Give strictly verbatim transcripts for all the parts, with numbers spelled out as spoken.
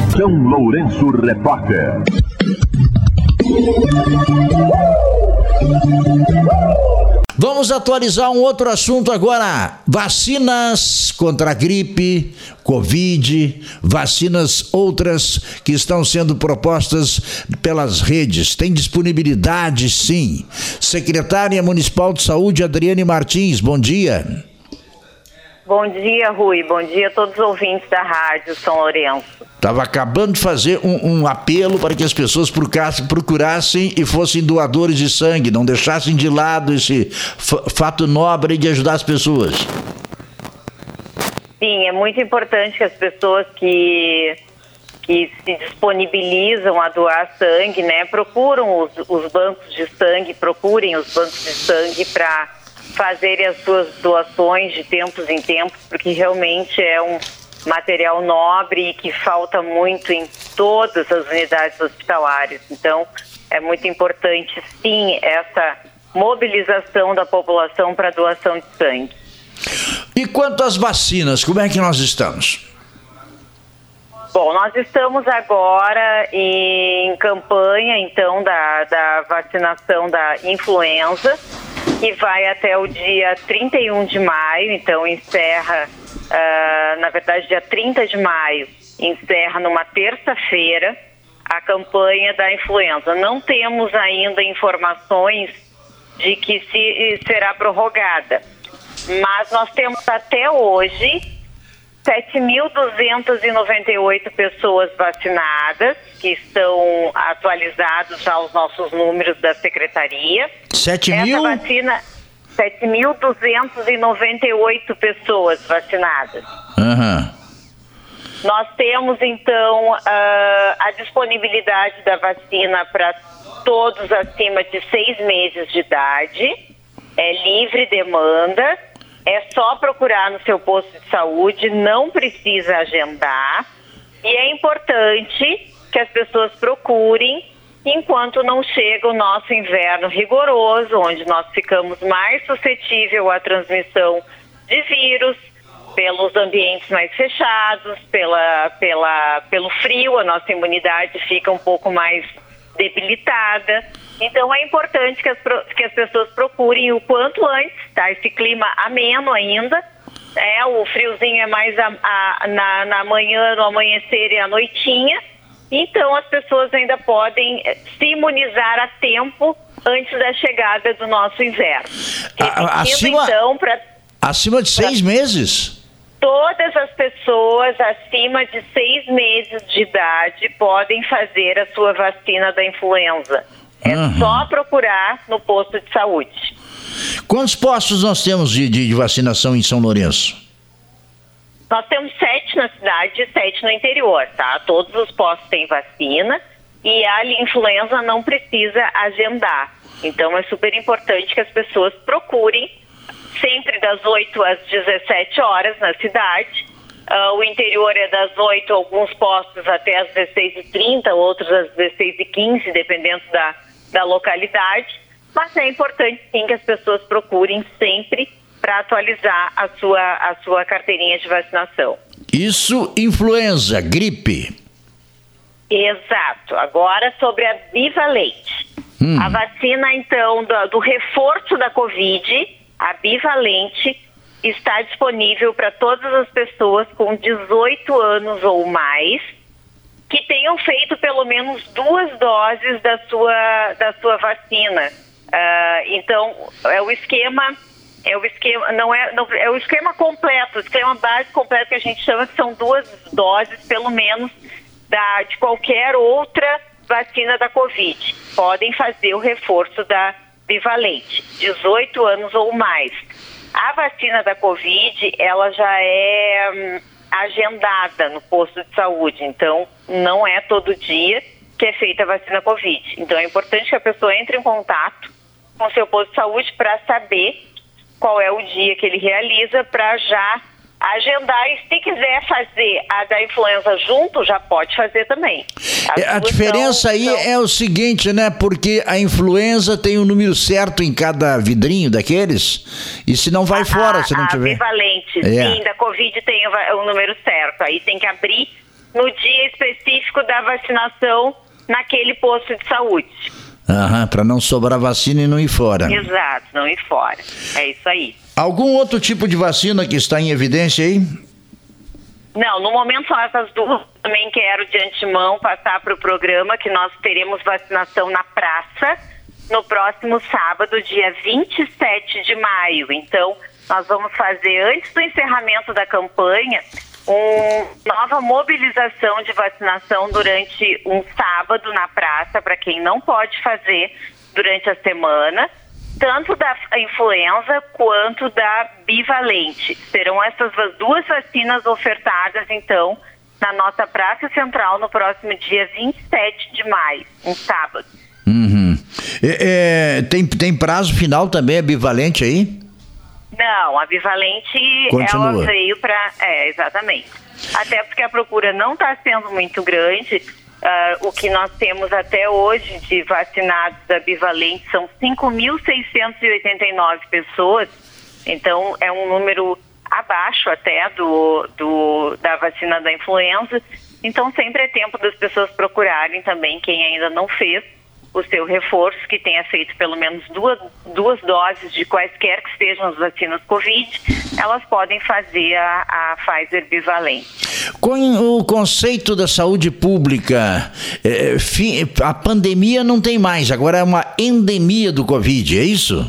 São Lourenço Repórter. Vamos atualizar um outro assunto agora. Vacinas contra a gripe, Covid, vacinas outras que estão sendo propostas pelas redes. Tem disponibilidade, sim. Secretária Municipal de Saúde, Adriane Martins, bom dia. Bom dia, Rui. Bom dia a todos os ouvintes da Rádio São Lourenço. Estava acabando de fazer um, um apelo para que as pessoas procurassem, procurassem e fossem doadores de sangue, não deixassem de lado esse f- fato nobre de ajudar as pessoas. Sim, é muito importante que as pessoas que, que se disponibilizam a doar sangue, né, procuram os, os bancos de sangue, procurem os bancos de sangue para fazerem as suas doações de tempos em tempos, porque realmente é um material nobre e que falta muito em todas as unidades hospitalares. Então, é muito importante, sim, essa mobilização da população para doação de sangue. E quanto às vacinas, como é que nós estamos? Bom, nós estamos agora em campanha, então, da, da vacinação da influenza, que vai até o dia trinta e um de maio, então encerra, uh, na verdade, dia trinta de maio, encerra numa terça-feira a campanha da influenza. Não temos ainda informações de que se, será prorrogada, mas nós temos até hoje sete mil duzentas e noventa e oito pessoas vacinadas, que estão atualizados já os nossos números da Secretaria. sete mil? Essa vacina, sete mil duzentas e noventa e oito pessoas vacinadas. Uhum. Nós temos, então, uh, a disponibilidade da vacina para todos acima de seis meses de idade. É livre demanda. É só procurar no seu posto de saúde, não precisa agendar. E é importante que as pessoas procurem enquanto não chega o nosso inverno rigoroso, onde nós ficamos mais suscetíveis à transmissão de vírus, pelos ambientes mais fechados, pela, pela, pelo frio, a nossa imunidade fica um pouco mais debilitada. Então é importante que as, que as pessoas procurem o quanto antes, tá? Esse clima ameno ainda, é, o friozinho é mais a, a, na, na manhã, no amanhecer e à noitinha, então as pessoas ainda podem se imunizar a tempo antes da chegada do nosso inverno. A, acima, então, pra, acima de seis pra, meses? Todas as pessoas acima de seis meses de idade podem fazer a sua vacina da influenza. É uhum. só procurar no posto de saúde. Quantos postos nós temos de, de, de vacinação em São Lourenço? Nós temos sete na cidade e sete no interior, tá? Todos os postos têm vacina e a influenza não precisa agendar. Então é super importante que as pessoas procurem sempre das oito às dezessete horas na cidade. Uh, o interior é das oito, alguns postos até às dezesseis e trinta, outros às dezesseis e quinze, dependendo da, da localidade. Mas é importante, sim, que as pessoas procurem sempre para atualizar a sua, a sua carteirinha de vacinação. Isso, influenza, gripe. Exato. Agora sobre a bivalente. Hum. A vacina, então, do, do reforço da Covid, a bivalente, está disponível para todas as pessoas com dezoito anos ou mais que tenham feito pelo menos duas doses da sua, da sua vacina. Uh, então, é o esquema, é o esquema, não é, não, é o esquema completo, o esquema básico completo que a gente chama que são duas doses, pelo menos, da, de qualquer outra vacina da Covid. Podem fazer o reforço da bivalente, dezoito anos ou mais. A vacina da Covid, ela já é hum, agendada no posto de saúde, então não é todo dia que é feita a vacina Covid. Então é importante que a pessoa entre em contato com o seu posto de saúde para saber qual é o dia que ele realiza, para já agendar. E se quiser fazer a da influenza junto, já pode fazer também. A, a diferença são, aí são... é o seguinte, né? Porque a influenza tem um número certo em cada vidrinho daqueles, e se não vai a, fora, se não a tiver. A bivalente, é. Sim, da Covid tem o, o número certo. Aí tem que abrir no dia específico da vacinação naquele posto de saúde. Aham, para não sobrar vacina e não ir fora. Exato, não ir fora. É isso aí. Algum outro tipo de vacina que está em evidência aí? Não, no momento só essas duas. Também quero de antemão passar para o programa que nós teremos vacinação na praça no próximo sábado, dia vinte e sete de maio. Então, nós vamos fazer, antes do encerramento da campanha, uma nova mobilização de vacinação durante um sábado na praça, para quem não pode fazer durante a semana, tanto da influenza quanto da bivalente. Serão essas duas vacinas ofertadas, então, na nossa Praça Central no próximo dia vinte e sete de maio, um sábado. Uhum. É, é, tem, tem prazo final também, é bivalente aí? Não, a bivalente Continua. Ela veio para... É, exatamente. Até porque a procura não está sendo muito grande. Uh, o que nós temos até hoje de vacinados da bivalente são cinco mil seiscentos e oitenta e nove pessoas. Então, é um número abaixo até do, do, da vacina da influenza. Então, sempre é tempo das pessoas procurarem também, quem ainda não fez o seu reforço, que tenha feito pelo menos duas, duas doses de quaisquer que sejam as vacinas Covid, elas podem fazer a, a Pfizer bivalente. Com o conceito da saúde pública, é, fi, a pandemia não tem mais, agora é uma endemia do Covid, é isso?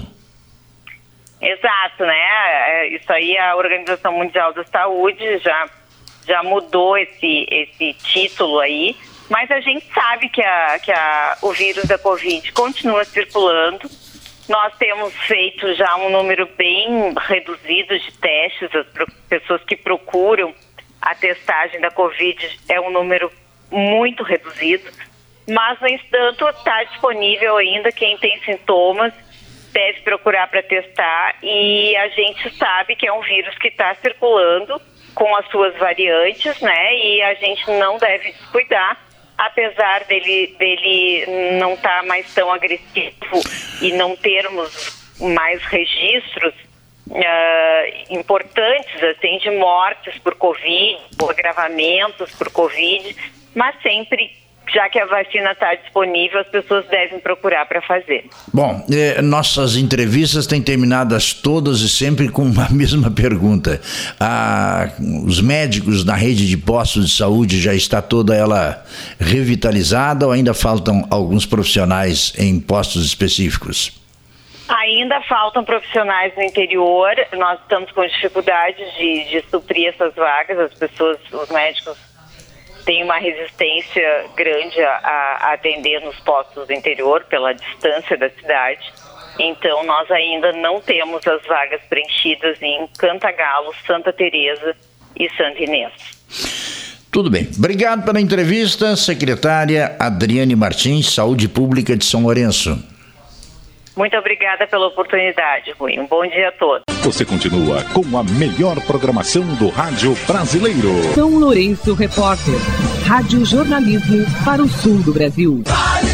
Exato, né? Isso aí a Organização Mundial da Saúde já, já mudou esse, esse título aí. Mas a gente sabe que, a, que a, o vírus da Covid continua circulando. Nós temos feito já um número bem reduzido de testes. As pessoas que procuram a testagem da Covid é um número muito reduzido. Mas, no entanto, está disponível ainda. Quem tem sintomas deve procurar para testar. E a gente sabe que é um vírus que está circulando com as suas variantes, né? E a gente não deve descuidar. Apesar dele, dele não estar tá mais tão agressivo e não termos mais registros uh, importantes assim, de mortes por Covid, por agravamentos por Covid, mas sempre, já que a vacina está disponível, as pessoas devem procurar para fazer. Bom, eh, nossas entrevistas têm terminadas todas e sempre com a mesma pergunta. Ah, os médicos na rede de postos de saúde já está toda ela revitalizada ou ainda faltam alguns profissionais em postos específicos? Ainda faltam profissionais no interior. Nós estamos com dificuldades de, de suprir essas vagas. As pessoas, os médicos tem uma resistência grande a, a atender nos postos do interior pela distância da cidade. Então, nós ainda não temos as vagas preenchidas em Cantagalo, Santa Teresa e Santa Inês. Tudo bem. Obrigado pela entrevista, secretária Adriane Martins, Saúde Pública de São Lourenço. Muito obrigada pela oportunidade, Rui. Um bom dia a todos. Você continua com a melhor programação do rádio brasileiro. São Lourenço Repórter. Rádio Jornalismo para o sul do Brasil.